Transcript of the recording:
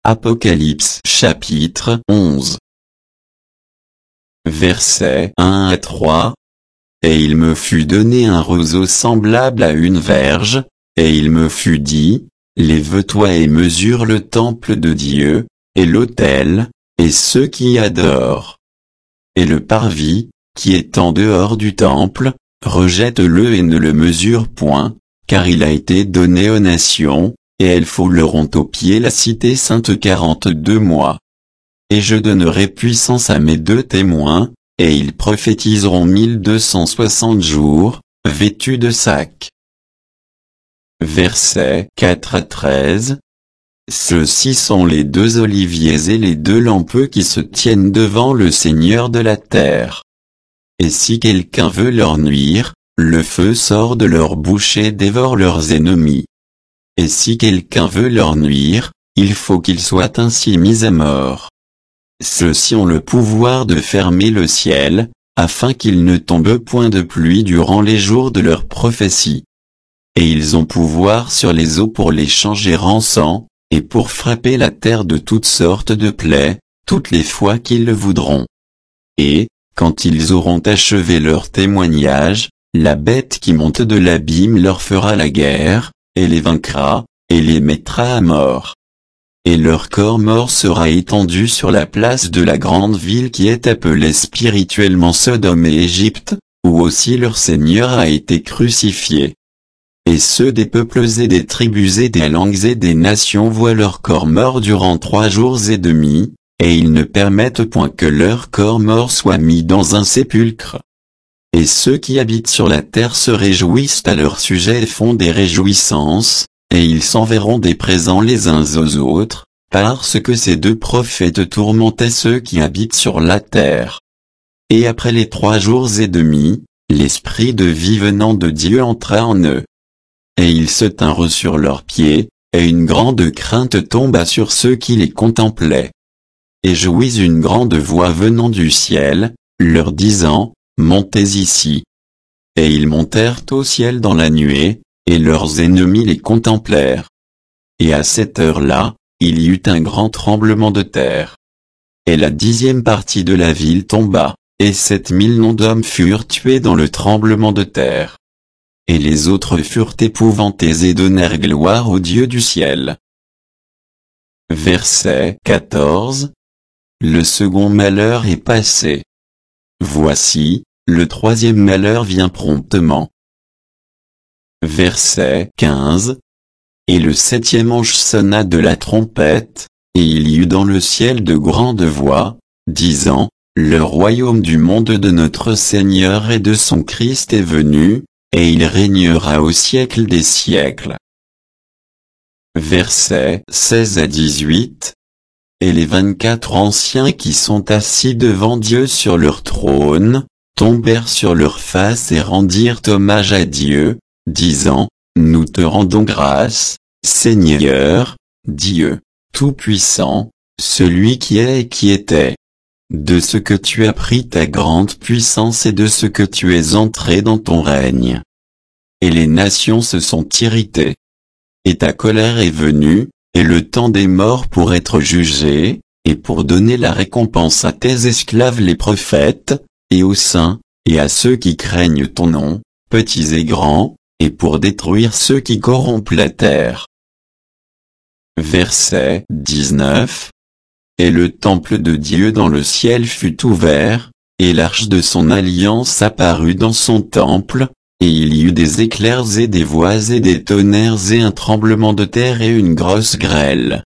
Apocalypse chapitre 11. Versets 1 à 3. Et il me fut donné un roseau semblable à une verge, et il me fut dit, lève-toi et mesure le temple de Dieu, et l'autel, et ceux qui y adorent. Et le parvis, qui est en dehors du temple, rejette-le et ne le mesure point, car il a été donné aux nations, et elles fouleront aux pieds la cité sainte 42 mois. Et je donnerai puissance à mes 2 témoins, et ils prophétiseront 1260 jours, vêtus de sacs. Versets 4 à 13. Ceux-ci sont les 2 oliviers et les 2 lampeux qui se tiennent devant le Seigneur de la terre. Et si quelqu'un veut leur nuire, le feu sort de leur bouche et dévore leurs ennemis. Et si quelqu'un veut leur nuire, il faut qu'ils soient ainsi mis à mort. Ceux-ci ont le pouvoir de fermer le ciel, afin qu'il ne tombe point de pluie durant les jours de leur prophétie. Et ils ont pouvoir sur les eaux pour les changer en sang, et pour frapper la terre de toutes sortes de plaies, toutes les fois qu'ils le voudront. Et, quand ils auront achevé leur témoignage, la bête qui monte de l'abîme leur fera la guerre, et les vaincra, et les mettra à mort. Et leur corps mort sera étendu sur la place de la grande ville qui est appelée spirituellement Sodome et Égypte, où aussi leur Seigneur a été crucifié. Et ceux des peuples et des tribus et des langues et des nations voient leur corps mort durant 3 jours et demi, et ils ne permettent point que leur corps mort soit mis dans un sépulcre. Et ceux qui habitent sur la terre se réjouissent à leur sujet et font des réjouissances, et ils s'enverront des présents les uns aux autres, parce que ces 2 prophètes tourmentaient ceux qui habitent sur la terre. Et après les 3 jours et demi, l'esprit de vie venant de Dieu entra en eux. Et ils se tinrent sur leurs pieds, et une grande crainte tomba sur ceux qui les contemplaient. Et j'ouïs une grande voix venant du ciel, leur disant, montez ici. Et ils montèrent au ciel dans la nuée, et leurs ennemis les contemplèrent. Et à cette heure-là, il y eut un grand tremblement de terre. Et la 10e partie de la ville tomba, et 7000 noms d'hommes furent tués dans le tremblement de terre. Et les autres furent épouvantés et donnèrent gloire au Dieu du ciel. Verset 14. Le second malheur est passé. Voici, le 3e malheur vient promptement. Verset 15. Et le 7e ange sonna de la trompette, et il y eut dans le ciel de grandes voix, disant, le royaume du monde de notre Seigneur et de son Christ est venu, et il régnera au siècle des siècles. Versets 16 à 18. Et les 24 anciens qui sont assis devant Dieu sur leur trône, tombèrent sur leurs faces et rendirent hommage à Dieu, disant, nous te rendons grâce, Seigneur, Dieu, Tout-Puissant, celui qui est et qui était. De ce que tu as pris ta grande puissance et de ce que tu es entré dans ton règne. Et les nations se sont irritées. Et ta colère est venue, et le temps des morts pour être jugé, et pour donner la récompense à tes esclaves les prophètes, et aux saints, et à ceux qui craignent ton nom, petits et grands, et pour détruire ceux qui corrompent la terre. Verset 19. Et le temple de Dieu dans le ciel fut ouvert, et l'arche de son alliance apparut dans son temple, et il y eut des éclairs et des voix et des tonnerres et un tremblement de terre et une grosse grêle.